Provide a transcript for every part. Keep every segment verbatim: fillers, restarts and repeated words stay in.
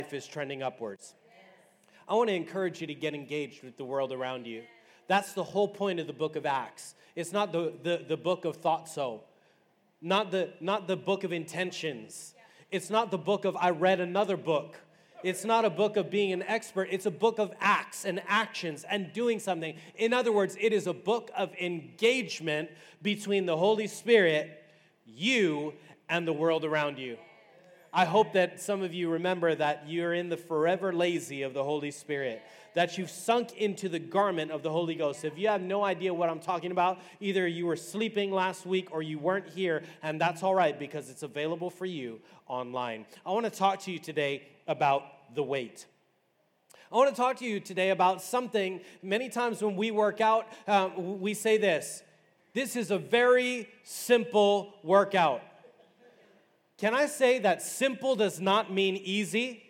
is trending upwards. I want to encourage you to get engaged with the world around you. That's the whole point of the book of Acts. It's not the, the, the book of thought so, not the, not the book of intentions. It's not the book of I read another book. It's not a book of being an expert. It's a book of acts and actions and doing something. In other words, it is a book of engagement between the Holy Spirit, you, and the world around you. I hope that some of you remember that you're in the forever lazy of the Holy Spirit, that you've sunk into the garment of the Holy Ghost. If you have no idea what I'm talking about, either you were sleeping last week or you weren't here, and that's all right because it's available for you online. I want to talk to you today about the weight. I want to talk to you today about something. Many times when we work out, uh, we say this, this is a very simple workout. Can I say that simple does not mean easy?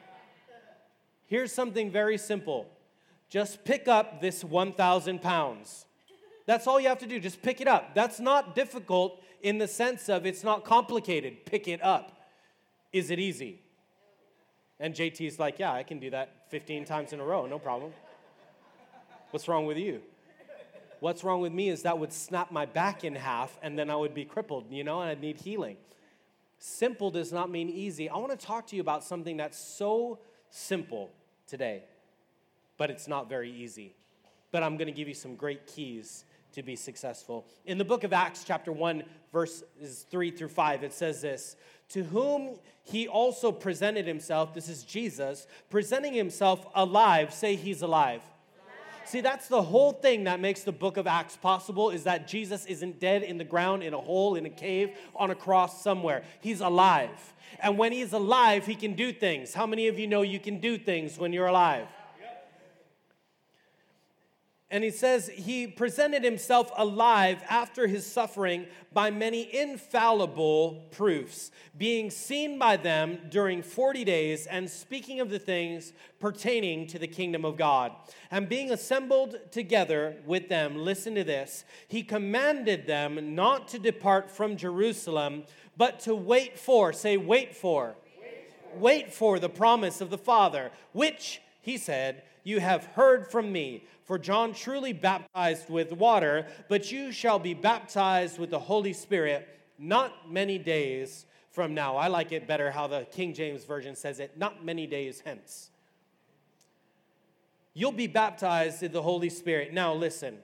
Here's something very simple. Just pick up this one thousand pounds. That's all you have to do. Just pick it up. That's not difficult in the sense of it's not complicated. Pick it up. Is it easy? And J T's like, yeah, I can do that fifteen times in a row. No problem. What's wrong with you? What's wrong with me is that would snap my back in half and then I would be crippled, you know, and I'd need healing. Simple does not mean easy. I want to talk to you about something that's so simple today, but it's not very easy. But I'm going to give you some great keys to be successful. In the book of Acts, chapter one, verses three through five, it says this, to whom he also presented himself, this is Jesus, presenting himself alive, say he's alive. See, that's the whole thing that makes the book of Acts possible, is that Jesus isn't dead in the ground, in a hole, in a cave, on a cross somewhere. He's alive. And when he's alive, he can do things. How many of you know you can do things when you're alive? And he says he presented himself alive after his suffering by many infallible proofs, being seen by them during forty days and speaking of the things pertaining to the kingdom of God. And being assembled together with them, listen to this, he commanded them not to depart from Jerusalem, but to wait for, say wait for, wait for, wait for the promise of the Father, which, he said, you have heard from me. For John truly baptized with water, but you shall be baptized with the Holy Spirit not many days from now. I like it better how the King James Version says it, not many days hence. You'll be baptized in the Holy Spirit. Now listen,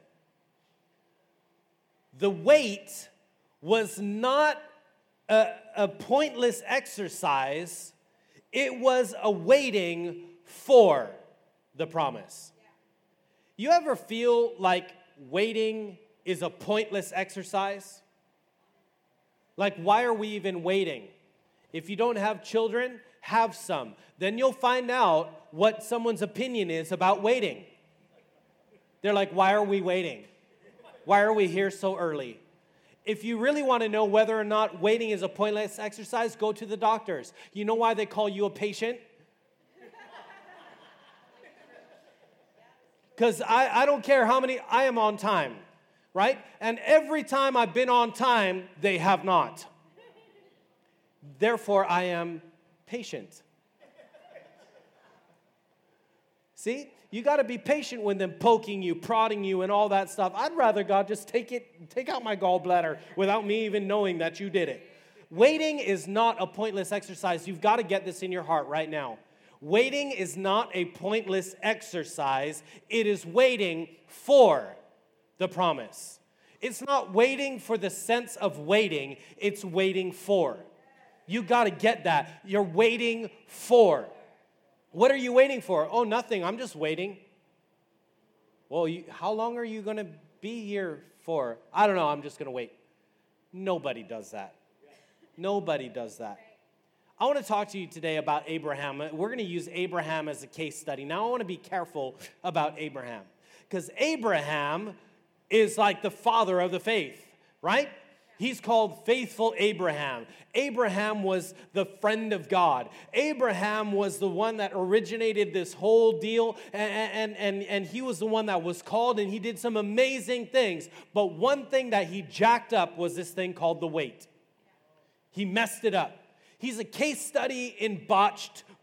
the wait was not a, a pointless exercise. It was a waiting for the promise. You ever feel like waiting is a pointless exercise? Like, why are we even waiting? If you don't have children, have some. Then you'll find out what someone's opinion is about waiting. They're like, why are we waiting? Why are we here so early? If you really want to know whether or not waiting is a pointless exercise, go to the doctors. You know why they call you a patient? Because I, I don't care how many, I am on time, right? And every time I've been on time, they have not. Therefore, I am patient. See? You got to be patient when them poking you, prodding you, and all that stuff. I'd rather God just take it, take out my gallbladder without me even knowing that you did it. Waiting is not a pointless exercise. You've got to get this in your heart right now. Waiting is not a pointless exercise. It is waiting for the promise. It's not waiting for the sense of waiting. It's waiting for. You got to get that. You're waiting for. What are you waiting for? Oh, nothing. I'm just waiting. Well, you, how long are you going to be here for? I don't know. I'm just going to wait. Nobody does that. Nobody does that. I want to talk to you today about Abraham. We're going to use Abraham as a case study. Now, I want to be careful about Abraham because Abraham is like the father of the faith, right? He's called faithful Abraham. Abraham was the friend of God. Abraham was the one that originated this whole deal, and, and, and, and he was the one that was called, and he did some amazing things. But one thing that he jacked up was this thing called the wait. He messed it up. He's a case study in botched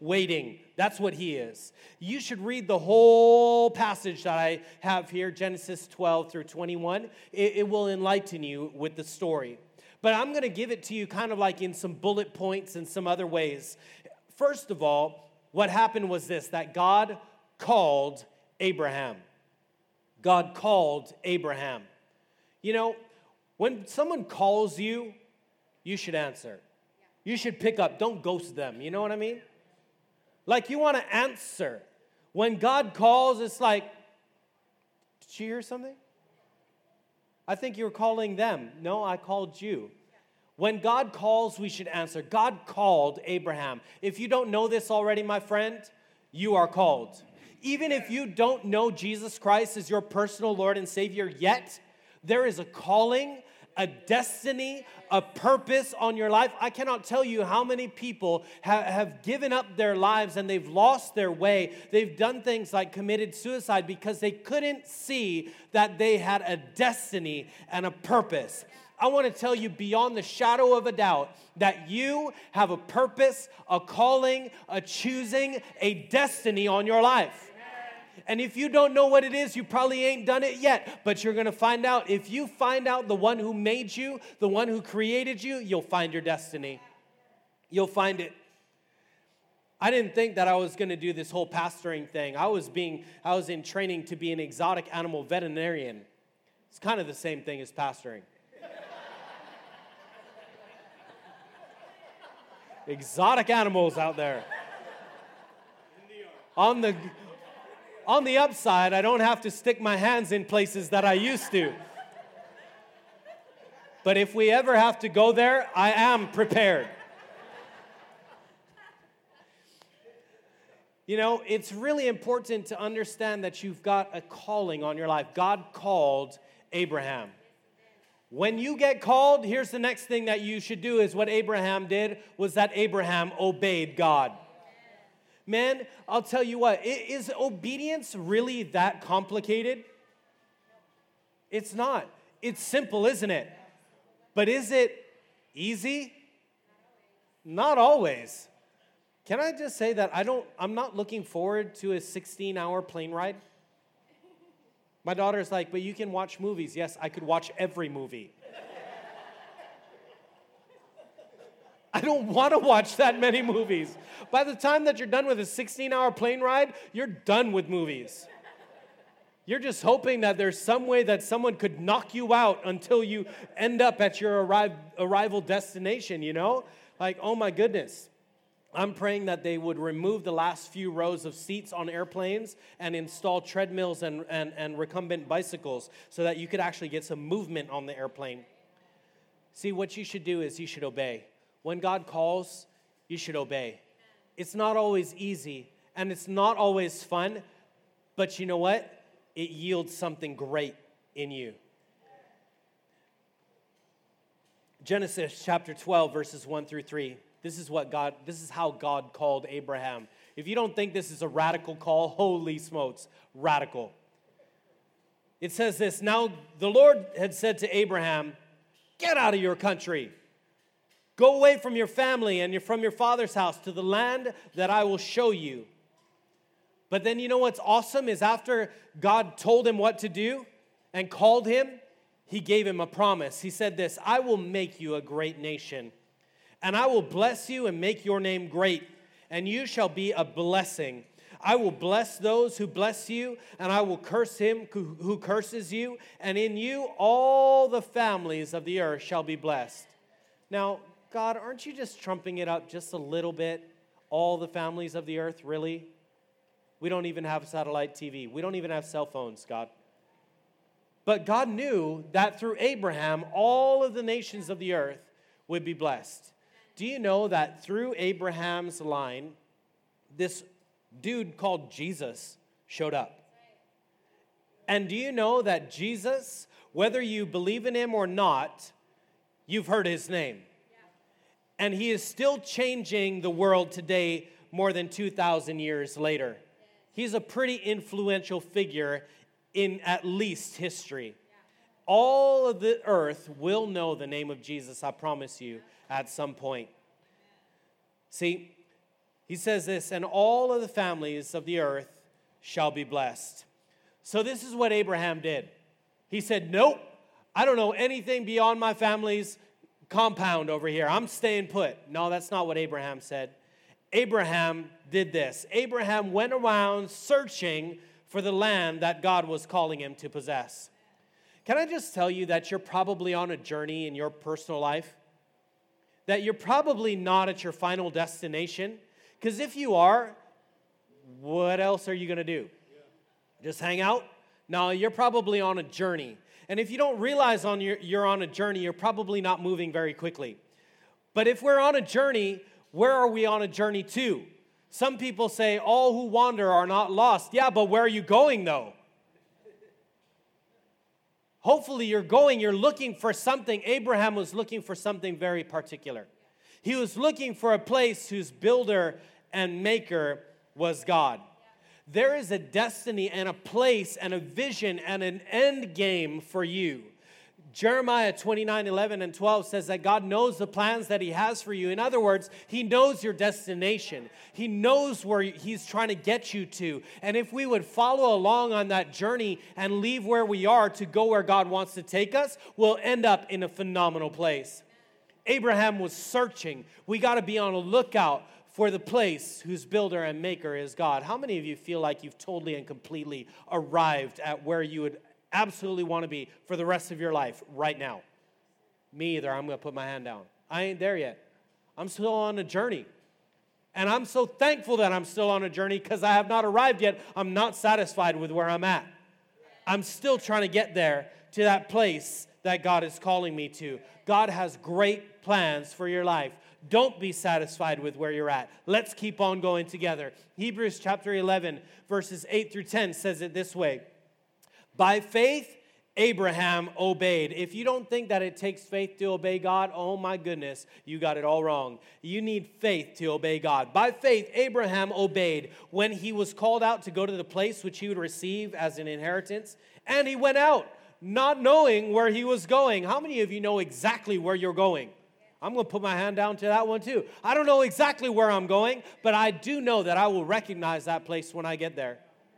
waiting. That's what he is. You should read the whole passage that I have here, Genesis twelve through twenty-one. It, it will enlighten you with the story. But I'm going to give it to you kind of like in some bullet points and some other ways. First of all, what happened was this, that God called Abraham. God called Abraham. You know, when someone calls you, you should answer. You should pick up. Don't ghost them. You know what I mean? Like you want to answer. When God calls, it's like, did you hear something? I think you were calling them. No, I called you. When God calls, we should answer. God called Abraham. If you don't know this already, my friend, you are called. Even if you don't know Jesus Christ as your personal Lord and Savior yet, there is a calling, a destiny, a purpose on your life. I cannot tell you how many people ha- have given up their lives and they've lost their way. They've done things like committed suicide because they couldn't see that they had a destiny and a purpose. I want to tell you beyond the shadow of a doubt that you have a purpose, a calling, a choosing, a destiny on your life. And if you don't know what it is, you probably ain't done it yet, but you're going to find out. If you find out the one who made you, the one who created you, you'll find your destiny. You'll find it. I didn't think that I was going to do this whole pastoring thing. I was being, I was in training to be an exotic animal veterinarian. It's kind of the same thing as pastoring. Exotic animals out there. On the on the upside, I don't have to stick my hands in places that I used to. But if we ever have to go there, I am prepared. You know, it's really important to understand that you've got a calling on your life. God called Abraham. When you get called, here's the next thing that you should do is what Abraham did, was that Abraham obeyed God. Man, I'll tell you what, is obedience really that complicated? It's not. It's simple, isn't it? But is it easy? Not always. Can I just say that I don't, I'm not looking forward to a sixteen-hour plane ride? My daughter's like, but you can watch movies. Yes, I could watch every movie. I don't want to watch that many movies. By the time that you're done with a sixteen-hour plane ride, you're done with movies. You're just hoping that there's some way that someone could knock you out until you end up at your arri- arrival destination, you know? Like, oh my goodness. I'm praying that they would remove the last few rows of seats on airplanes and install treadmills and, and, and recumbent bicycles so that you could actually get some movement on the airplane. See, what you should do is you should obey. When God calls, you should obey. It's not always easy, and it's not always fun, but you know what? It yields something great in you. Genesis chapter twelve, verses one through three. This is what God, this is how God called Abraham. If you don't think this is a radical call, holy smokes, radical. It says this, now the Lord had said to Abraham, get out of your country. Go away from your family and from your father's house to the land that I will show you. But then you know what's awesome is after God told him what to do and called him, he gave him a promise. He said this, I will make you a great nation, and I will bless you and make your name great, and you shall be a blessing. I will bless those who bless you, and I will curse him who, who curses you, and in you all the families of the earth shall be blessed. Now, God, aren't you just trumping it up just a little bit? All the families of the earth, really? We don't even have satellite T V. We don't even have cell phones, God. But God knew that through Abraham, all of the nations of the earth would be blessed. Do you know that through Abraham's line, this dude called Jesus showed up? And do you know that Jesus, whether you believe in him or not, you've heard his name? And he is still changing the world today more than two thousand years later. He's a pretty influential figure in at least history. All of the earth will know the name of Jesus, I promise you, at some point. See, He says this, and all of the families of the earth shall be blessed. So this is what Abraham did. He said, nope, I don't know anything beyond my family's compound over here. I'm staying put. No, that's not what Abraham said. Abraham did this. Abraham went around searching for the land that God was calling him to possess. Can I just tell you that you're probably on a journey in your personal life? That you're probably not at your final destination? Because if you are, what else are you going to do? Just hang out? No, you're probably on a journey. And if you don't realize on your, you're on a journey, you're probably not moving very quickly. But if we're on a journey, where are we on a journey to? Some people say, all who wander are not lost. Yeah, but where are you going, though? Hopefully you're going, you're looking for something. Abraham was looking for something very particular. He was looking for a place whose builder and maker was God. There is a destiny and a place and a vision and an end game for you. Jeremiah twenty-nine, eleven and twelve says that God knows the plans that he has for you. In other words, he knows your destination. He knows where he's trying to get you to. And if we would follow along on that journey and leave where we are to go where God wants to take us, we'll end up in a phenomenal place. Abraham was searching. We got to be on a lookout for the place whose builder and maker is God. How many of you feel like you've totally and completely arrived at where you would absolutely want to be for the rest of your life right now? Me either. I'm going to put my hand down. I ain't there yet. I'm still on a journey. And I'm so thankful that I'm still on a journey because I have not arrived yet. I'm not satisfied with where I'm at. I'm still trying to get there to that place that God is calling me to. God has great plans for your life. Don't be satisfied with where you're at. Let's keep on going together. Hebrews chapter eleven, verses eight through ten says it this way. By faith, Abraham obeyed. If you don't think that it takes faith to obey God, oh my goodness, you got it all wrong. You need faith to obey God. By faith, Abraham obeyed when he was called out to go to the place which he would receive as an inheritance. And he went out, not knowing where he was going. How many of you know exactly where you're going? I'm going to put my hand down to that one too. I don't know exactly where I'm going, but I do know that I will recognize that place when I get there.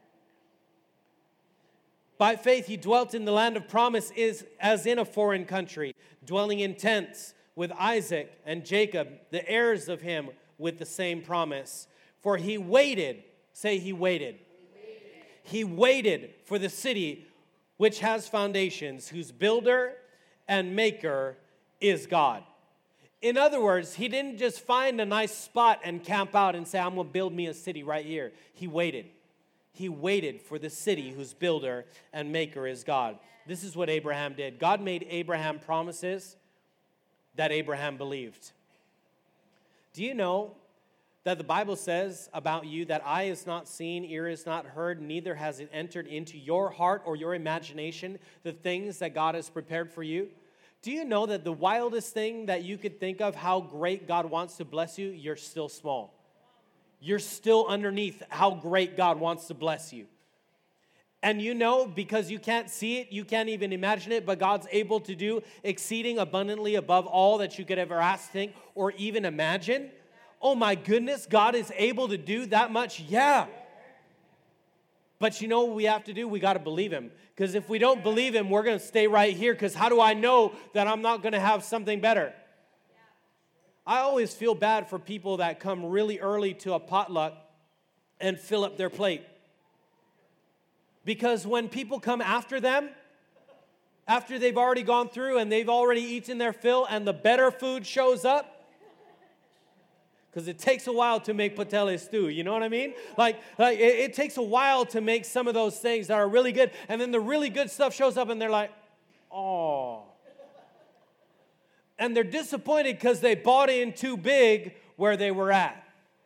By faith, he dwelt in the land of promise is as in a foreign country, dwelling in tents with Isaac and Jacob, the heirs of him with the same promise. For he waited, say he waited. He waited, he waited for the city which has foundations, whose builder and maker is God. In other words, he didn't just find a nice spot and camp out and say, I'm going to build me a city right here. He waited. He waited for the city whose builder and maker is God. This is what Abraham did. God made Abraham promises that Abraham believed. Do you know that the Bible says about you that eye is not seen, ear is not heard, neither has it entered into your heart or your imagination the things that God has prepared for you? Do you know that the wildest thing that you could think of, how great God wants to bless you, you're still small. You're still underneath how great God wants to bless you. And you know, because you can't see it, you can't even imagine it, but God's able to do exceeding abundantly above all that you could ever ask, think, or even imagine. Oh my goodness, God is able to do that much? Yeah. But you know what we have to do? We got to believe him. Because if we don't believe him, we're going to stay right here. Because how do I know that I'm not going to have something better? I always feel bad for people that come really early to a potluck and fill up their plate. Because when people come after them, after they've already gone through and they've already eaten their fill and the better food shows up, because it takes a while to make patele stew, you know what I mean? Like, like it, it takes a while to make some of those things that are really good, and then the really good stuff shows up and they're like, oh. And they're disappointed because they bought in too big where they were at.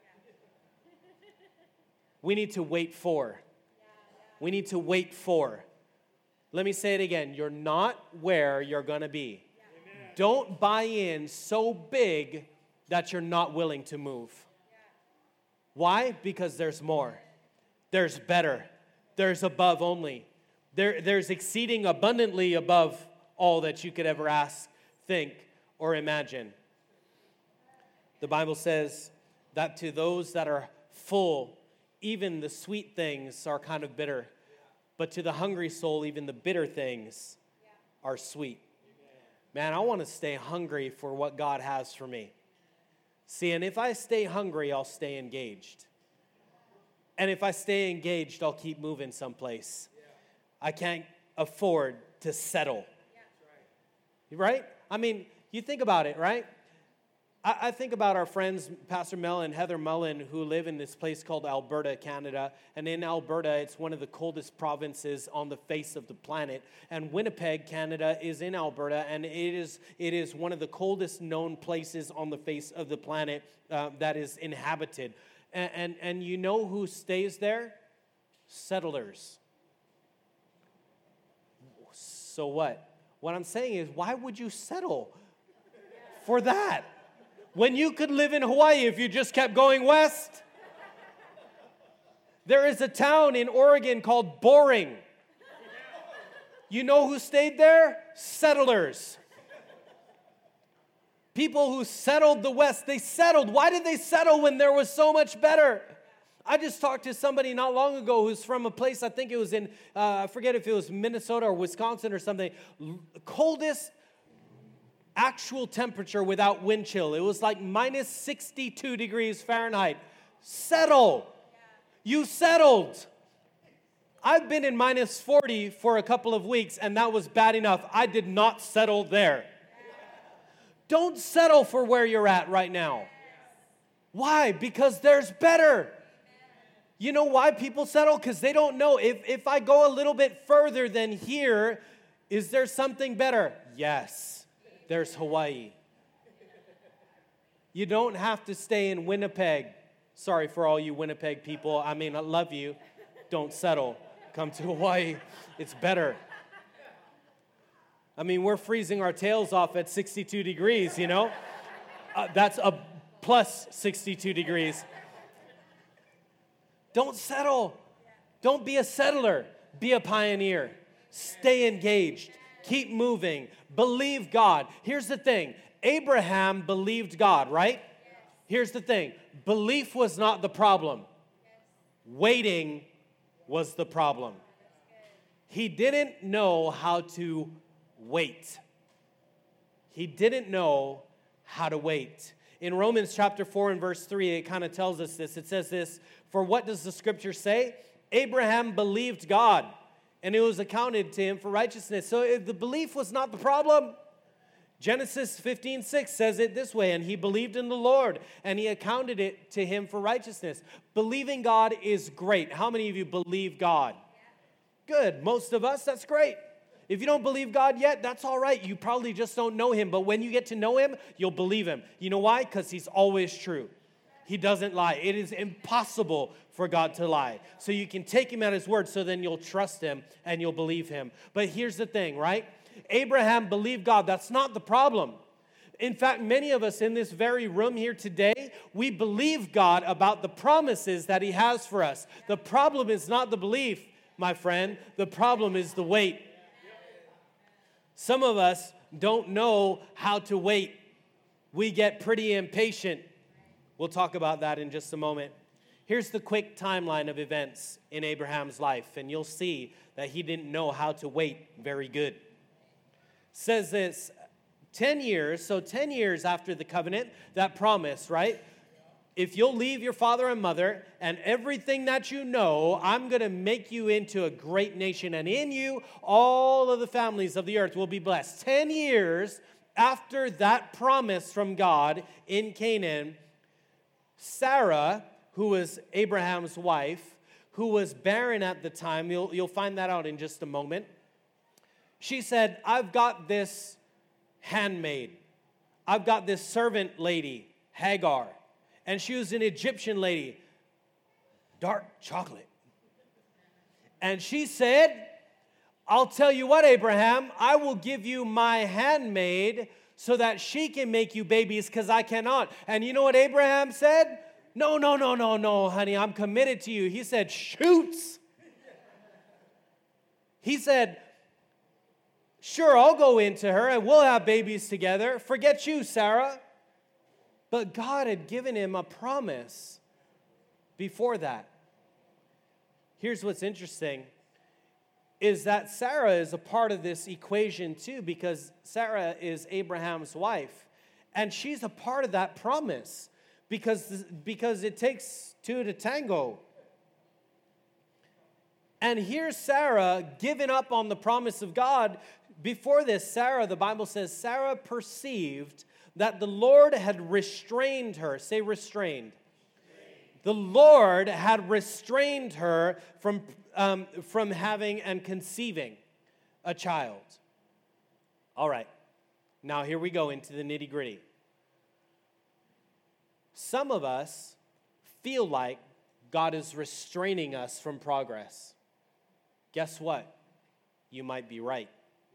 We need to wait for. We need to wait for. Let me say it again. You're not where you're going to be. Amen. Don't buy in so big that you're not willing to move. Why? Because there's more. There's better. There's above only. There, there's exceeding abundantly above all that you could ever ask, think, or imagine. The Bible says that to those that are full, even the sweet things are kind of bitter. But to the hungry soul, even the bitter things are sweet. Man, I want to stay hungry for what God has for me. See, and if I stay hungry, I'll stay engaged. And if I stay engaged, I'll keep moving someplace. I can't afford to settle. Right? I mean, you think about it, right? I, I think about our friends, Pastor Mel and Heather Mullen, who live in this place called Alberta, Canada. And in Alberta, it's one of the coldest provinces on the face of the planet. And Winnipeg, Canada, is in Alberta, and it is it is one of the coldest known places on the face of the planet uh, that is inhabited. And, and, and you know who stays there? Settlers. So what? What I'm saying is, why would you settle for that when you could live in Hawaii if you just kept going west? There is a town in Oregon called Boring. You know who stayed there? Settlers. People who settled the West. They settled. Why did they settle when there was so much better? I just talked to somebody not long ago who's from a place, I think it was in, uh, I forget if it was Minnesota or Wisconsin or something, coldest actual temperature without wind chill. It was like minus sixty-two degrees Fahrenheit. Settle. You settled. I've been in minus forty for a couple of weeks, and that was bad enough. I did not settle there. Don't settle for where you're at right now. Why? Because there's better. You know why people settle? Because they don't know. If, if I go a little bit further than here, is there something better? Yes, there's Hawaii. You don't have to stay in Winnipeg. Sorry for all you Winnipeg people. I mean, I love you. Don't settle. Come to Hawaii. It's better. I mean, we're freezing our tails off at sixty-two degrees, you know? Uh, that's a plus sixty-two degrees. Don't settle. Don't be a settler. Be a pioneer. Stay engaged. Keep moving. Believe God. Here's the thing. Abraham believed God, right? Here's the thing. Belief was not the problem. Waiting was the problem. He didn't know how to wait. He didn't know how to wait. In Romans chapter four and verse three, it kind of tells us this. It says this, for what does the scripture say? Abraham believed God, and it was accounted to him for righteousness. So the belief was not the problem. Genesis fifteen six says it this way, and he believed in the Lord, and he accounted it to him for righteousness. Believing God is great. How many of you believe God? Good. Most of us, that's great. If you don't believe God yet, that's all right. You probably just don't know him. But when you get to know him, you'll believe him. You know why? Because he's always true. He doesn't lie. It is impossible for God to lie. So you can take him at his word, so then you'll trust him and you'll believe him. But here's the thing, right? Abraham believed God. That's not the problem. In fact, many of us in this very room here today, we believe God about the promises that he has for us. The problem is not the belief, my friend. The problem is the wait. Some of us don't know how to wait. We get pretty impatient. We'll talk about that in just a moment. Here's the quick timeline of events in Abraham's life, and you'll see that he didn't know how to wait very good. It says this, ten years, so ten years after the covenant, that promise, right? If you'll leave your father and mother and everything that you know, I'm going to make you into a great nation. And in you, all of the families of the earth will be blessed. Ten years after that promise from God in Canaan, Sarah, who was Abraham's wife, who was barren at the time, you'll, you'll find that out in just a moment. She said, I've got this handmaid. I've got this servant lady, Hagar. And she was an Egyptian lady, dark chocolate. And she said, I'll tell you what, Abraham, I will give you my handmaid so that she can make you babies because I cannot. And you know what Abraham said? No, no, no, no, no, honey, I'm committed to you. He said, shoots. He said, sure, I'll go into her and we'll have babies together. Forget you, Sarah. But God had given him a promise before that. Here's what's interesting, is that Sarah is a part of this equation too, because Sarah is Abraham's wife. And she's a part of that promise because, because it takes two to tango. And here's Sarah giving up on the promise of God. Before this, Sarah, the Bible says, Sarah perceived that the Lord had restrained her. Say restrained. The Lord had restrained her from, um, from having and conceiving a child. All right. Now here we go into the nitty-gritty. Some of us feel like God is restraining us from progress. Guess what? You might be right.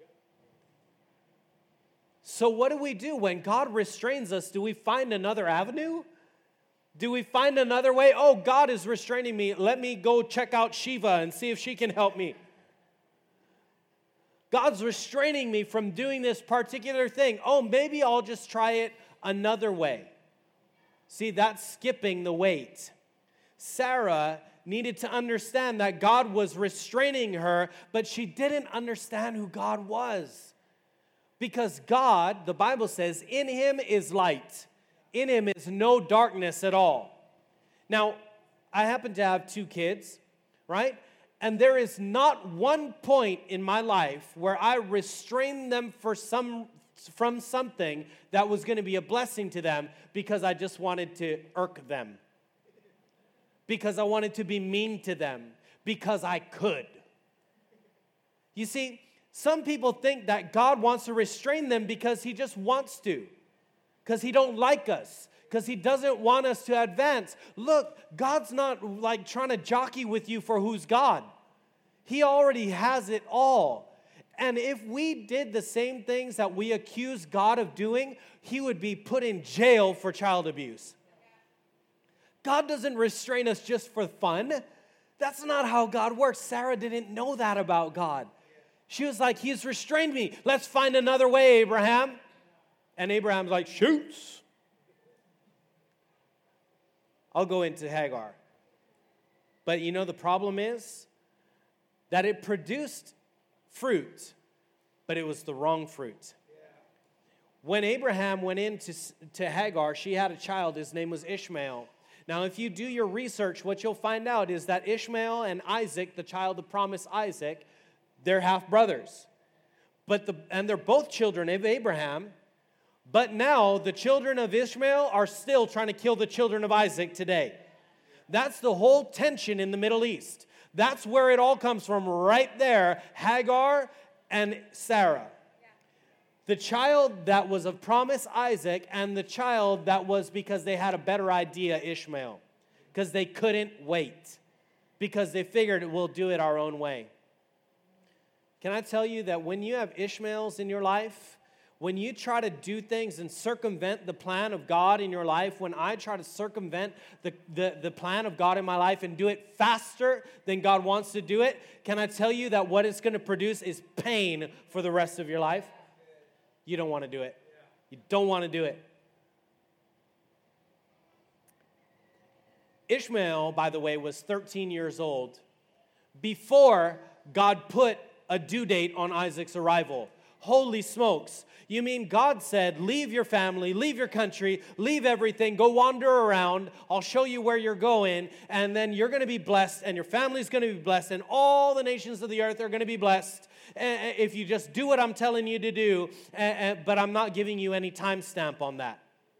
So what do we do when God restrains us? Do we find another avenue? Do we find another way? Oh, God is restraining me. Let me go check out Shiva and see if she can help me. God's restraining me from doing this particular thing. Oh, maybe I'll just try it another way. See, that's skipping the weight. Sarah needed to understand that God was restraining her, but she didn't understand who God was. Because God, the Bible says, in him is light. In him is no darkness at all. Now, I happen to have two kids, right? And there is not one point in my life where I restrained them for some, from something that was going to be a blessing to them because I just wanted to irk them. Because I wanted to be mean to them. Because I could. You see, some people think that God wants to restrain them because he just wants to. Because he don't like us. Because he doesn't want us to advance. Look, God's not like trying to jockey with you for who's God. He already has it all. And if we did the same things that we accuse God of doing, he would be put in jail for child abuse. God doesn't restrain us just for fun. That's not how God works. Sarah didn't know that about God. She was like, he's restrained me. Let's find another way, Abraham. And Abraham's like, shoots. I'll go into Hagar. But you know the problem is that it produced fruit, but it was the wrong fruit. When Abraham went into to Hagar, she had a child. His name was Ishmael. Now, if you do your research, what you'll find out is that Ishmael and Isaac, the child of promise Isaac, they're half brothers. But the and they're both children of Abraham. But now the children of Ishmael are still trying to kill the children of Isaac today. That's the whole tension in the Middle East. That's where it all comes from, right there, Hagar and Sarah. The child that was of promise, Isaac, and the child that was because they had a better idea, Ishmael. Because they couldn't wait. Because they figured we'll do it our own way. Can I tell you that when you have Ishmaels in your life, when you try to do things and circumvent the plan of God in your life, when I try to circumvent the, the, the plan of God in my life and do it faster than God wants to do it, can I tell you that what it's going to produce is pain for the rest of your life? You don't want to do it. You don't want to do it. Ishmael, by the way, was thirteen years old before God put a due date on Isaac's arrival. Holy smokes. You mean God said, leave your family, leave your country, leave everything, go wander around. I'll show you where you're going, and then you're going to be blessed, and your family's going to be blessed, and all the nations of the earth are going to be blessed if you just do what I'm telling you to do, but I'm not giving you any timestamp on that.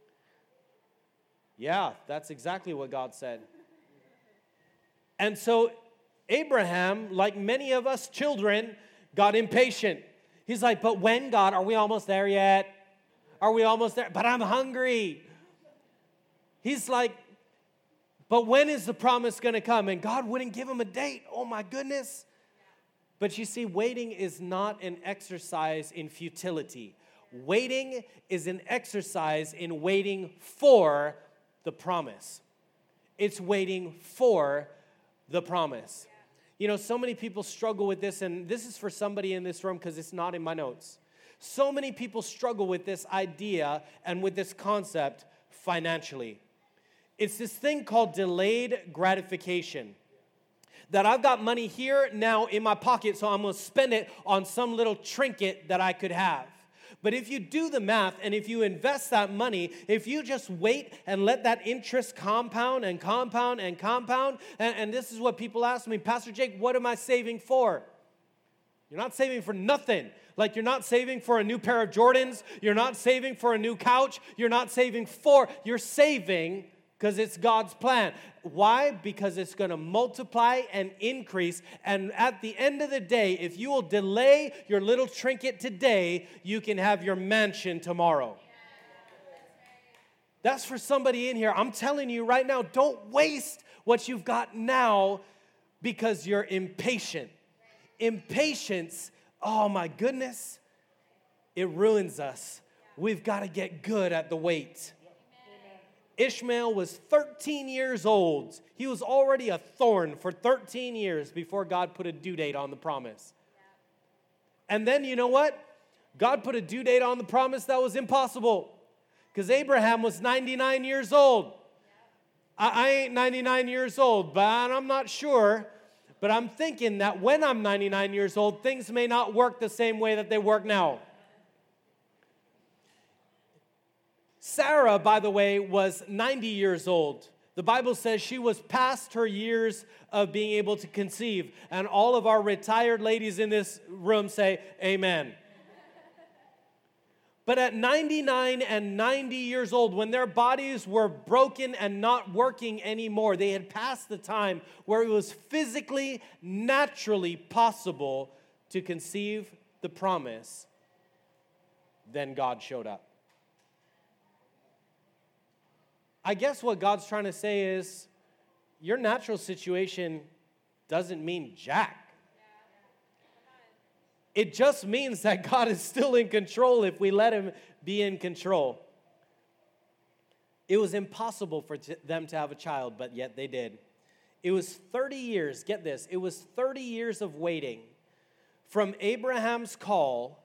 Yeah, that's exactly what God said. And so Abraham, like many of us children, got impatient. He's like, but when, God? Are we almost there yet? Are we almost there? But I'm hungry. He's like, but when is the promise going to come? And God wouldn't give him a date. Oh, my goodness. But you see, waiting is not an exercise in futility. Waiting is an exercise in waiting for the promise. It's waiting for the promise. You know, so many people struggle with this, and this is for somebody in this room because it's not in my notes. So many people struggle with this idea and with this concept, financially. It's this thing called delayed gratification. That I've got money here now in my pocket, so I'm going to spend it on some little trinket that I could have. But if you do the math and if you invest that money, if you just wait and let that interest compound and compound and compound, and, and this is what people ask me, Pastor Jake, what am I saving for? You're not saving for nothing. Like you're not saving for a new pair of Jordans. You're not saving for a new couch. You're not saving for, you're saving because it's God's plan. Why? Because it's going to multiply and increase. And at the end of the day, if you will delay your little trinket today, you can have your mansion tomorrow. That's for somebody in here. I'm telling you right now, don't waste what you've got now because you're impatient. Impatience, oh my goodness, it ruins us. We've got to get good at the wait. Ishmael was thirteen years old. He was already a thorn for thirteen years before God put a due date on the promise. And then you know what? God put a due date on the promise that was impossible because Abraham was ninety-nine years old. I, I ain't ninety-nine years old, but I'm not sure. But I'm thinking that when I'm ninety-nine years old, things may not work the same way that they work now. Sarah, by the way, was ninety years old. The Bible says she was past her years of being able to conceive. And all of our retired ladies in this room say, amen. But at ninety-nine and ninety years old, when their bodies were broken and not working anymore, they had passed the time where it was physically, naturally possible to conceive the promise, then God showed up. I guess what God's trying to say is, your natural situation doesn't mean jack. It just means that God is still in control if we let him be in control. It was impossible for t- them to have a child, but yet they did. It was thirty years, get this, it was thirty years of waiting from Abraham's call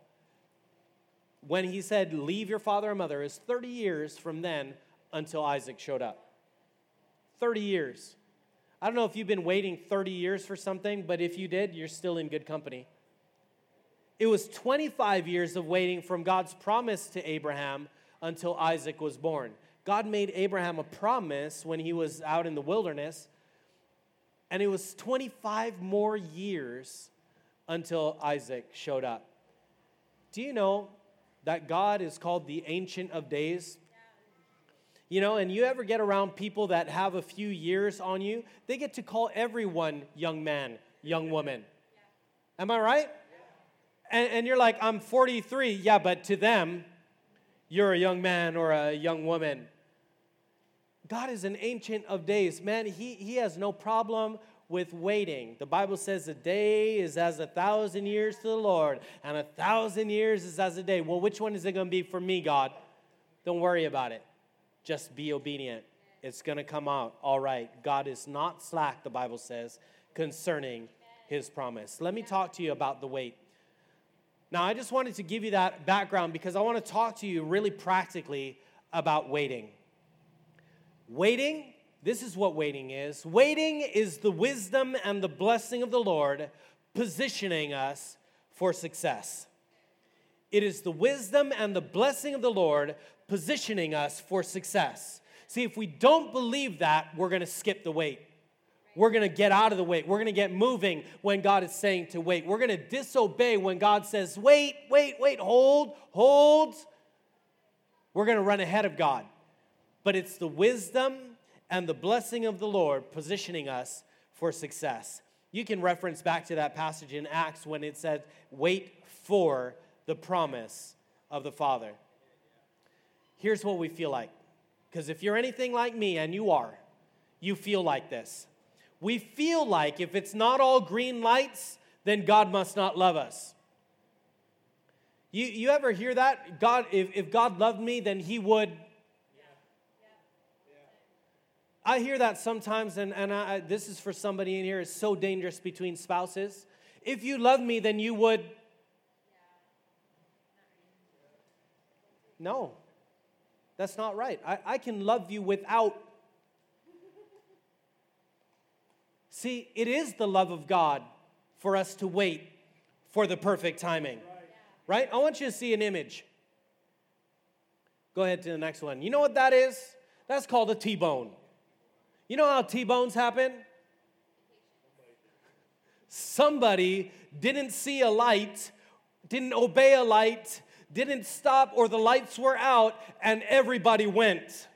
when he said, leave your father and mother. It was thirty years from then until Isaac showed up. thirty years. I don't know if you've been waiting thirty years for something, but if you did, you're still in good company. It was twenty-five years of waiting from God's promise to Abraham until Isaac was born. God made Abraham a promise when he was out in the wilderness, and it was twenty-five more years until Isaac showed up. Do you know that God is called the Ancient of Days? You know, and you ever get around people that have a few years on you, they get to call everyone young man, young woman. Am I right? And, and you're like, I'm forty-three. Yeah, but to them, you're a young man or a young woman. God is an Ancient of Days. Man, he, he has no problem with waiting. The Bible says a day is as a thousand years to the Lord, and a thousand years is as a day. Well, which one is it going to be for me, God? Don't worry about it. Just be obedient. It's going to come out all right. God is not slack, the Bible says, concerning his promise. Let me talk to you about the wait. Now, I just wanted to give you that background because I want to talk to you really practically about waiting. Waiting, this is what waiting is. Waiting is the wisdom and the blessing of the Lord positioning us for success. It is the wisdom and the blessing of the Lord positioning us for success. See, if we don't believe that, we're going to skip the wait. We're going to get out of the wait. We're going to get moving when God is saying to wait. We're going to disobey when God says, wait, wait, wait, hold, hold. We're going to run ahead of God. But it's the wisdom and the blessing of the Lord positioning us for success. You can reference back to that passage in Acts when it said, wait for the promise of the Father. Here's what we feel like. Because if you're anything like me, and you are, you feel like this. We feel like if it's not all green lights, then God must not love us. You, you ever hear that? God, if, if God loved me, then he would. I hear that sometimes, and, and I, this is for somebody in here, it's so dangerous between spouses. If you love me, then you would. No. That's not right. I, I can love you without. See, it is the love of God for us to wait for the perfect timing. Right? I want you to see an image. Go ahead to the next one. You know what that is? That's called a T-bone. You know how T-bones happen? Somebody didn't see a light, didn't obey a light, didn't stop, or the lights were out, and everybody went.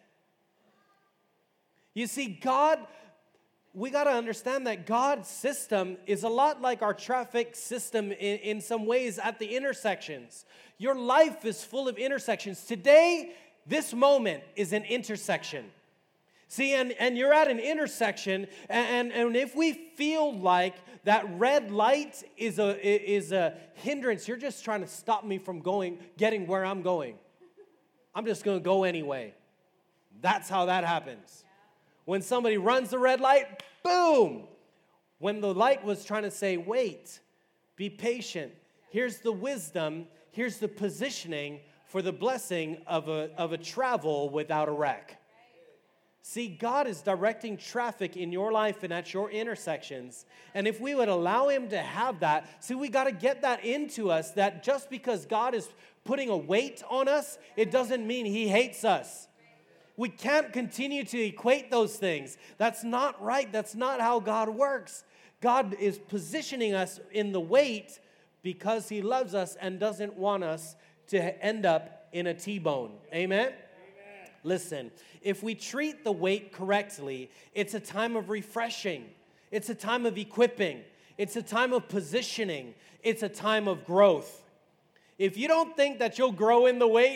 You see, God, we got to understand that God's system is a lot like our traffic system in, in some ways at the intersections. Your life is full of intersections. Today, this moment is an intersection. See, and, and you're at an intersection, and, and, and if we feel like that red light is a, is a hindrance, you're just trying to stop me from going, getting where I'm going. I'm just going to go anyway. That's how that happens. When somebody runs the red light, boom! When the light was trying to say, wait, be patient. Here's the wisdom, here's the positioning for the blessing of a, of a travel without a wreck. See, God is directing traffic in your life and at your intersections. And if we would allow Him to have that, see, we got to get that into us, that just because God is putting a weight on us, it doesn't mean He hates us. We can't continue to equate those things. That's not right. That's not how God works. God is positioning us in the weight because He loves us and doesn't want us to end up in a T-bone. Amen? Amen. Listen, if we treat the weight correctly, it's a time of refreshing. It's a time of equipping. It's a time of positioning. It's a time of growth. If you don't think that you'll grow in the weight,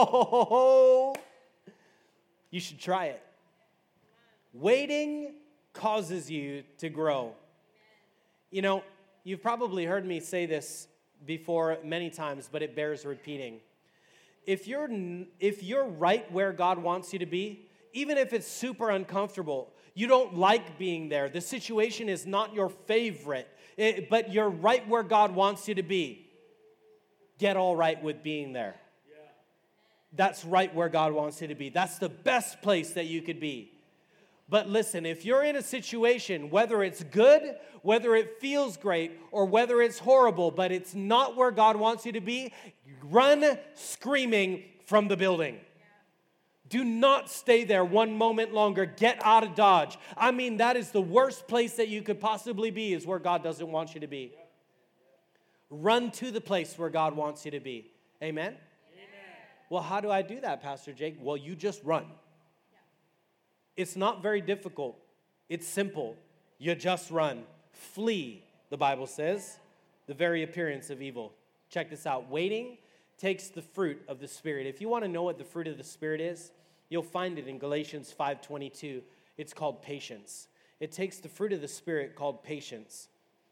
oh, you should try it. Waiting causes you to grow. You know, you've probably heard me say this before many times, but it bears repeating. If you're if you're right where God wants you to be, even if it's super uncomfortable, you don't like being there, the situation is not your favorite, it, but you're right where God wants you to be, get all right with being there. That's right where God wants you to be. That's the best place that you could be. But listen, if you're in a situation, whether it's good, whether it feels great, or whether it's horrible, but it's not where God wants you to be, run screaming from the building. Do not stay there one moment longer. Get out of Dodge. I mean, that is the worst place that you could possibly be, is where God doesn't want you to be. Run to the place where God wants you to be. Amen? Well, how do I do that, Pastor Jake? Well, you just run. It's not very difficult. It's simple. You just run. Flee, the Bible says, the very appearance of evil. Check this out. Waiting takes the fruit of the Spirit. If you want to know what the fruit of the Spirit is, you'll find it in Galatians five twenty-two. It's called patience. It takes the fruit of the Spirit called patience.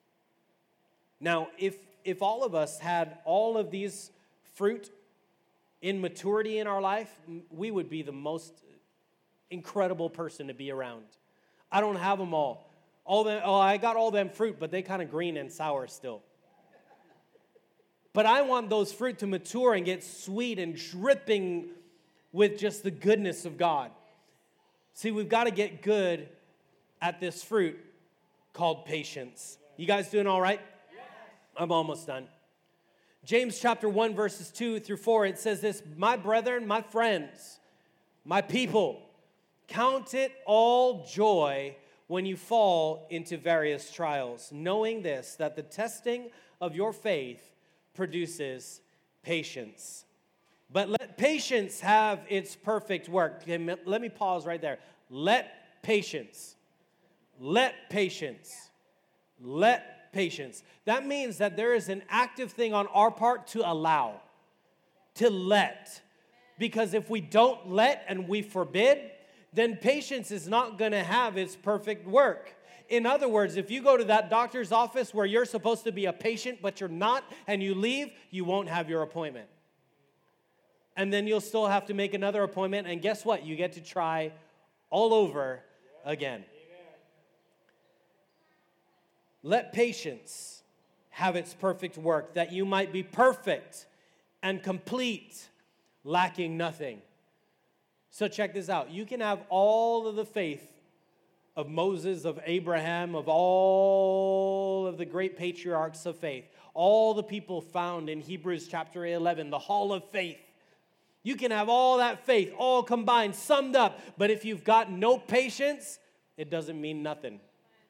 Now, if if all of us had all of these fruit in maturity in our life, we would be the most incredible person to be around. I don't have them all. All them, oh, I got all them fruit, but they kind of green and sour still. But I want those fruit to mature and get sweet and dripping with just the goodness of God. See, we've got to get good at this fruit called patience. You guys doing all right? I'm almost done. James chapter one, verses two through four, it says this: my brethren, my friends, my people, count it all joy when you fall into various trials, knowing this, that the testing of your faith produces patience. But let patience have its perfect work. Okay, let me pause right there. Let patience, let patience, let patience. That means that there is an active thing on our part to allow, to let. Because if we don't let and we forbid, then patience is not going to have its perfect work. In other words, if you go to that doctor's office where you're supposed to be a patient, but you're not, and you leave, you won't have your appointment. And then you'll still have to make another appointment, and guess what? You get to try all over again. Let patience have its perfect work, that you might be perfect and complete, lacking nothing. So check this out. You can have all of the faith of Moses, of Abraham, of all of the great patriarchs of faith, all the people found in Hebrews chapter eleven, the hall of faith. You can have all that faith, all combined, summed up, but if you've got no patience, it doesn't mean nothing.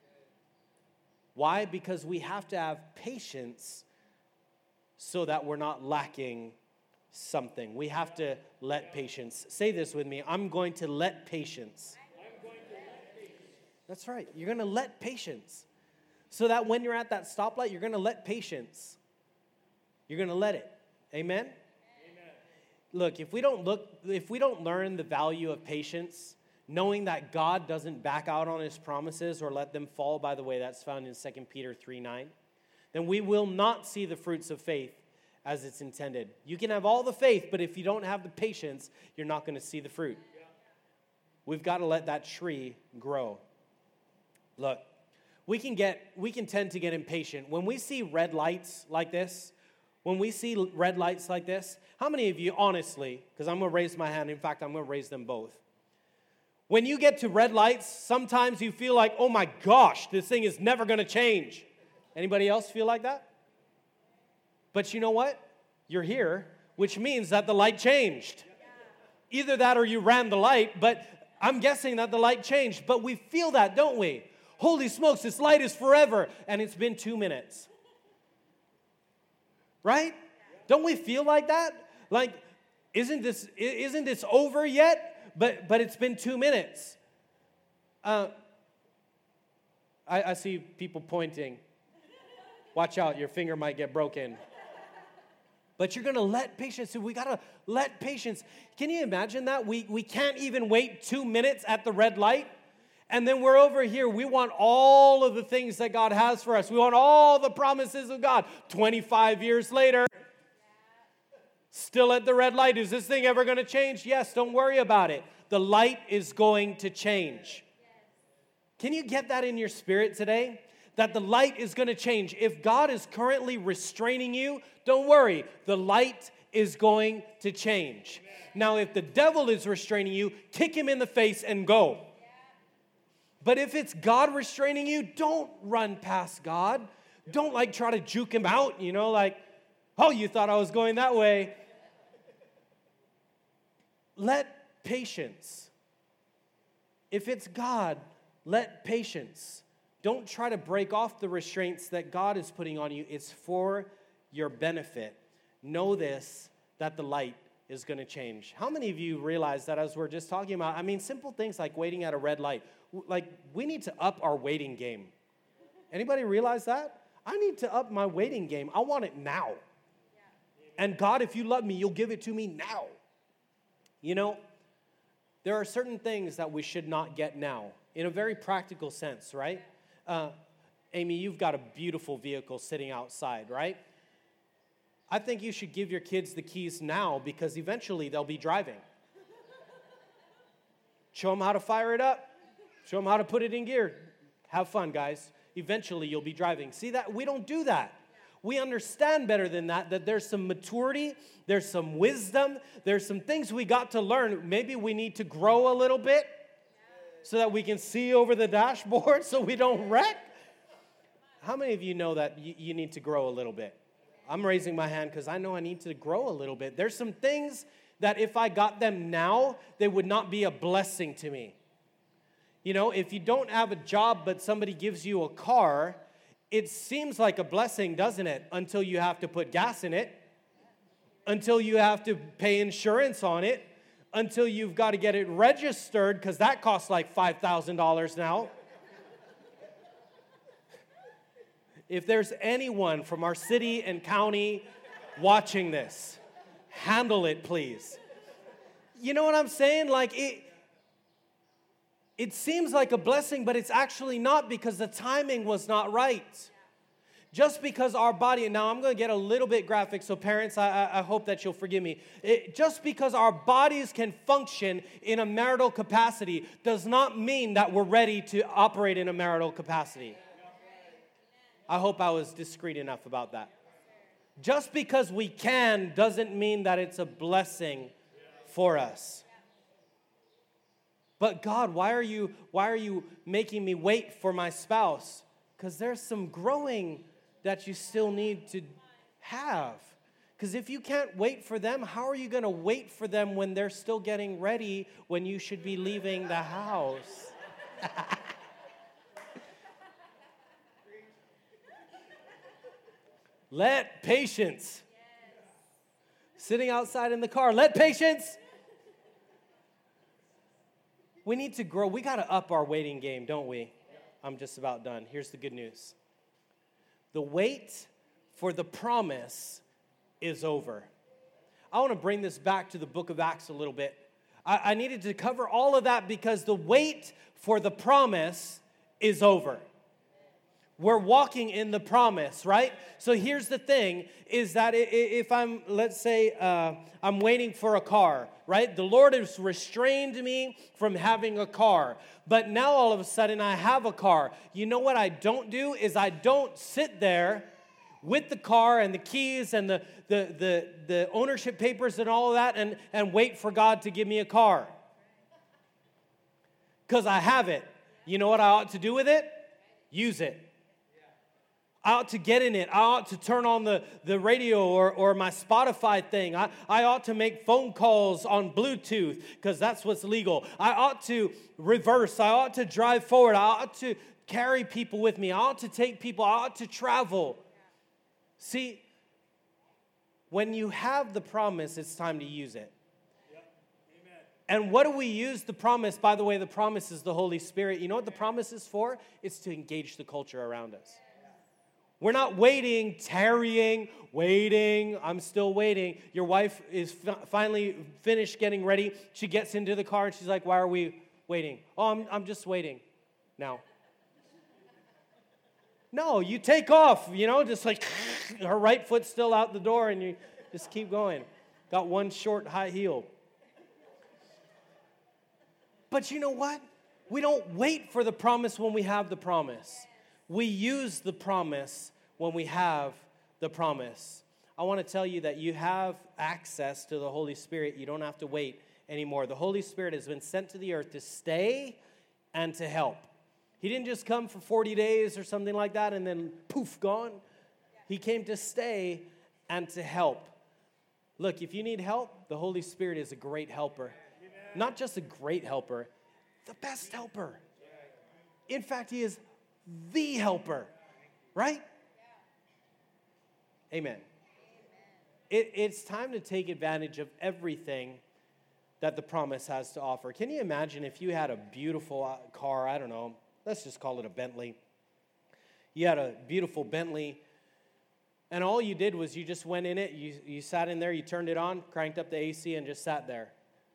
Why? Because we have to have patience so that we're not lacking something. We have to let patience. Say this with me. I'm going to let patience. I'm going to let patience. That's right. You're going to let patience. So that when you're at that stoplight, you're going to let patience. You're going to let it. Amen? Amen? Look, if we don't look, if we don't learn the value of patience, knowing that God doesn't back out on his promises or let them fall by the way, that's found in Second Peter three nine, then we will not see the fruits of faith as it's intended. You can have all the faith, but if you don't have the patience, you're not going to see the fruit. We've got to let that tree grow. Look, we can get, we can tend to get impatient. When we see red lights like this, when we see red lights like this, how many of you, honestly, because I'm going to raise my hand, in fact, I'm going to raise them both. When you get to red lights, sometimes you feel like, oh my gosh, this thing is never going to change. Anybody else feel like that? But you know what? You're here, which means that the light changed. Either that or you ran the light, but I'm guessing that the light changed. But we feel that, don't we? Holy smokes, this light is forever, and it's been two minutes. Right? Don't we feel like that? Like, isn't this isn't this over yet? But but it's been two minutes. Uh, I, I see people pointing. Watch out, your finger might get broken. But you're going to let patience. So we got to let patience. Can you imagine that? We we can't even wait two minutes at the red light. And then we're over here. We want all of the things that God has for us. We want all the promises of God. twenty-five years later, still at the red light. Is this thing ever going to change? Yes, don't worry about it. The light is going to change. Can you get that in your spirit today? That the light is going to change. If God is currently restraining you, don't worry. The light is going to change. Now, if the devil is restraining you, kick him in the face and go. But if it's God restraining you, don't run past God. Don't like try to juke him out, you know, like, oh, you thought I was going that way. Let patience. If it's God, let patience. Don't try to break off the restraints that God is putting on you. It's for your benefit. Know this, that the light is going to change. How many of you realize that as we're just talking about, I mean, simple things like waiting at a red light. Like, we need to up our waiting game. Anybody realize that? I need to up my waiting game. I want it now. And God, if you love me, you'll give it to me now. You know, there are certain things that we should not get now, in a very practical sense, right? Uh, Amy, you've got a beautiful vehicle sitting outside, right? I think you should give your kids the keys now because eventually they'll be driving. Show them how to fire it up. Show them how to put it in gear. Have fun, guys. Eventually you'll be driving. See that? We don't do that. We understand better than that, that there's some maturity, there's some wisdom, there's some things we got to learn. Maybe we need to grow a little bit so that we can see over the dashboard so we don't wreck. How many of you know that you, you need to grow a little bit? I'm raising my hand because I know I need to grow a little bit. There's some things that if I got them now, they would not be a blessing to me. You know, if you don't have a job but somebody gives you a car, it seems like a blessing, doesn't it? Until you have to put gas in it, until you have to pay insurance on it, until you've got to get it registered, because that costs like five thousand dollars now. If there's anyone from our city and county watching this, handle it, please. You know what I'm saying? Like, it, it seems like a blessing, but it's actually not because the timing was not right. Just because our body, and now I'm going to get a little bit graphic, so parents, I, I hope that you'll forgive me. It, just because our bodies can function in a marital capacity does not mean that we're ready to operate in a marital capacity. I hope I was discreet enough about that. Just because we can doesn't mean that it's a blessing for us. But God, why are you, why are you making me wait for my spouse? Because there's some growing that you still need to have. Because if you can't wait for them, how are you going to wait for them when they're still getting ready when you should be leaving the house? Let patience. Sitting outside in the car, let patience. We need to grow. We got to up our waiting game, don't we? I'm just about done. Here's the good news. The wait for the promise is over. I want to bring this back to the book of Acts a little bit. I, I needed to cover all of that because the wait for the promise is over. We're walking in the promise, right? So here's the thing, is that if I'm, let's say, uh, I'm waiting for a car, right? The Lord has restrained me from having a car. But now all of a sudden I have a car. You know what I don't do is I don't sit there with the car and the keys and the, the, the, the ownership papers and all of that and, and wait for God to give me a car. Because I have it. You know what I ought to do with it? Use it. I ought to get in it. I ought to turn on the, the radio or, or my Spotify thing. I, I ought to make phone calls on Bluetooth because that's what's legal. I ought to reverse. I ought to drive forward. I ought to carry people with me. I ought to take people. I ought to travel. See, when you have the promise, it's time to use it. And what do we use the promise? By the way, the promise is the Holy Spirit. You know what the promise is for? It's to engage the culture around us. We're not waiting, tarrying, waiting. I'm still waiting. Your wife is f- finally finished getting ready. She gets into the car and she's like, why are we waiting? Oh, I'm, I'm just waiting now. No, you take off, you know, just like her right foot's still out the door and you just keep going. Got one short high heel. But you know what? We don't wait for the promise when we have the promise. We use the promise when we have the promise. I want to tell you that you have access to the Holy Spirit. You don't have to wait anymore. The Holy Spirit has been sent to the earth to stay and to help. He didn't just come for forty days or something like that and then poof, gone. He came to stay and to help. Look, if you need help, the Holy Spirit is a great helper. Not just a great helper, the best helper. In fact, he is the helper, right? Amen. It, it's time to take advantage of everything that the promise has to offer. Can you imagine if you had a beautiful car, I don't know, let's just call it a Bentley. You had a beautiful Bentley, and all you did was you just went in it, you, you sat in there, you turned it on, cranked up the A C, and just sat there.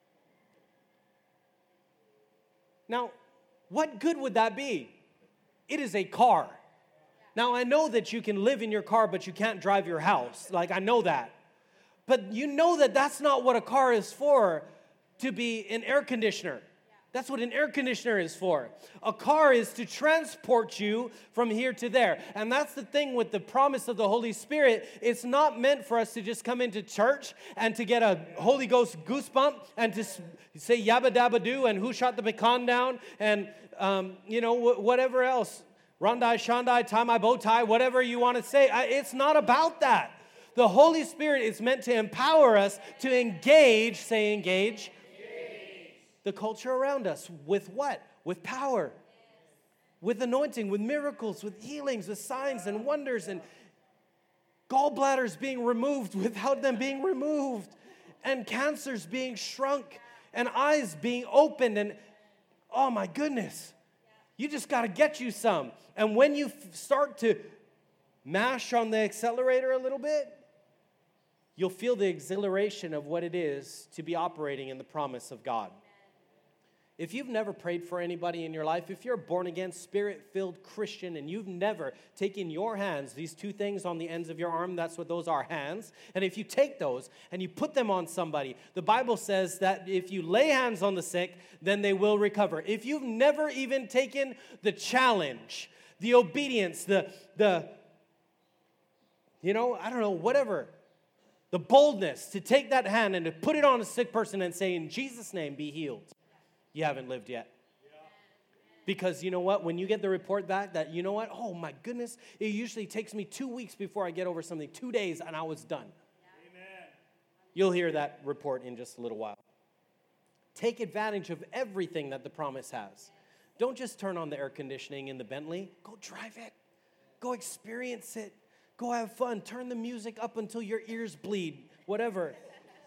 Now, what good would that be? It is a car. Now, I know that you can live in your car, but you can't drive your house. Like, I know that. But you know that that's not what a car is for, to be an air conditioner. That's what an air conditioner is for. A car is to transport you from here to there. And that's the thing with the promise of the Holy Spirit. It's not meant for us to just come into church and to get a Holy Ghost goosebump and to say yabba dabba doo and who shot the pecan down and, um, you know, wh- whatever else. Rondai, Shandai, tie my bow tie, whatever you want to say. I, it's not about that. The Holy Spirit is meant to empower us to engage, say engage, the culture around us. With what? With power. With anointing, with miracles, with healings, with signs and wonders, and gallbladders being removed without them being removed, and cancers being shrunk, and eyes being opened, and oh my goodness, you just got to get you some. And when you f- start to mash on the accelerator a little bit, you'll feel the exhilaration of what it is to be operating in the promise of God. If you've never prayed for anybody in your life, if you're a born-again, spirit-filled Christian, and you've never taken your hands, these two things on the ends of your arm, that's what those are, hands. And if you take those and you put them on somebody, the Bible says that if you lay hands on the sick, then they will recover. If you've never even taken the challenge, the obedience, the, the you know, I don't know, whatever, the boldness to take that hand and to put it on a sick person and say, in Jesus' name, be healed. you haven't lived yet. Because you know what? When you get the report back that, you know what? Oh, my goodness. It usually takes me two weeks before I get over something. Two days, and I was done. Amen. You'll hear that report in just a little while. Take advantage of everything that the promise has. Don't just turn on the air conditioning in the Bentley. Go drive it. Go experience it. Go have fun. Turn the music up until your ears bleed. Whatever.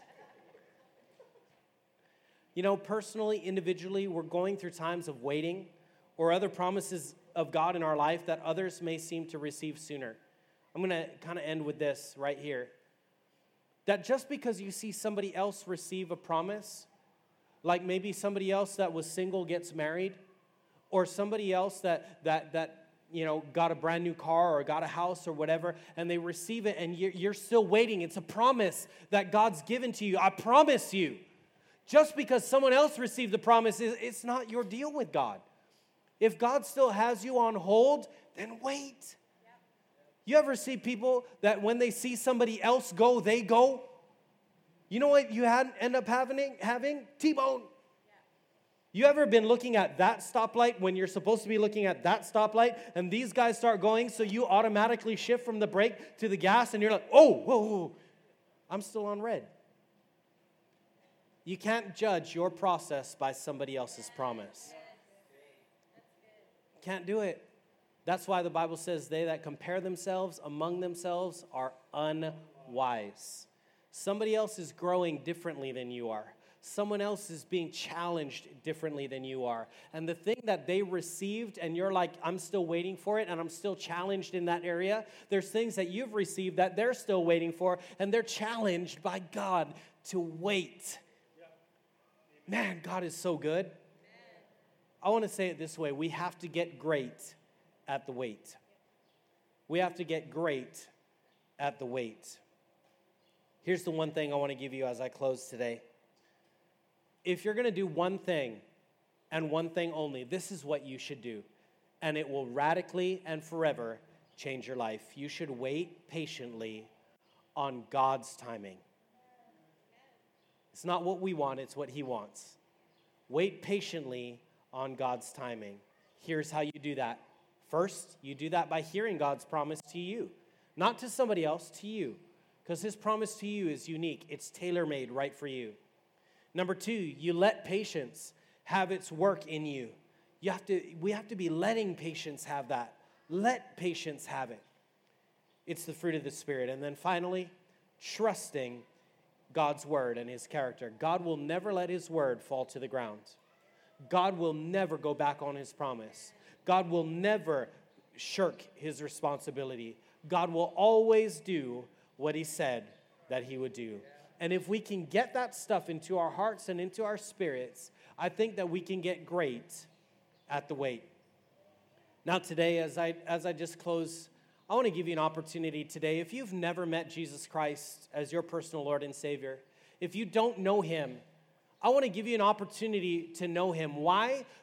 You know, personally, individually, we're going through times of waiting or other promises of God in our life that others may seem to receive sooner. I'm going to kind of end with this right here. That just because you see somebody else receive a promise, like maybe somebody else that was single gets married, or somebody else that that that you know got a brand new car or got a house or whatever, and they receive it, and you're, you're still waiting. It's a promise that God's given to you. I promise you. Just because someone else received the promise, it's not your deal with God. If God still has you on hold, then wait. You ever see people that when they see somebody else go, they go? You know what you had end up having? Having T-bone. You ever been looking at that stoplight when you're supposed to be looking at that stoplight, and these guys start going, so you automatically shift from the brake to the gas, and you're like, oh, whoa, whoa, I'm still on red. You can't judge your process by somebody else's promise. Can't do it. That's why the Bible says they that compare themselves among themselves are unwise. Somebody else is growing differently than you are. Someone else is being challenged differently than you are. And the thing that they received, and you're like, I'm still waiting for it, and I'm still challenged in that area. There's things that you've received that they're still waiting for, and they're challenged by God to wait. Man, God is so good. I want to say it this way. We have to get great at the wait. We have to get great at the wait. Here's the one thing I want to give you as I close today. If you're going to do one thing and one thing only, this is what you should do. And it will radically and forever change your life. You should wait patiently on God's timing. It's not what we want, it's what He wants. Wait patiently on God's timing. Here's how you do that. First, you do that by hearing God's promise to you. Not to somebody else, to you. Because His promise to you is unique. It's tailor-made right for you. Number two, you let patience have its work in you. You have to, we have to be letting patience have that. Let patience have it. It's the fruit of the Spirit. And then finally, trusting God's word and His character. God will never let His word fall to the ground. God will never go back on His promise. God will never shirk His responsibility. God will always do what He said that He would do. And if we can get that stuff into our hearts and into our spirits, I think that we can get great at the wait. Now today, as I as I just close, I want to give you an opportunity today. If you've never met Jesus Christ as your personal Lord and Savior, if you don't know Him, I want to give you an opportunity to know Him. Why?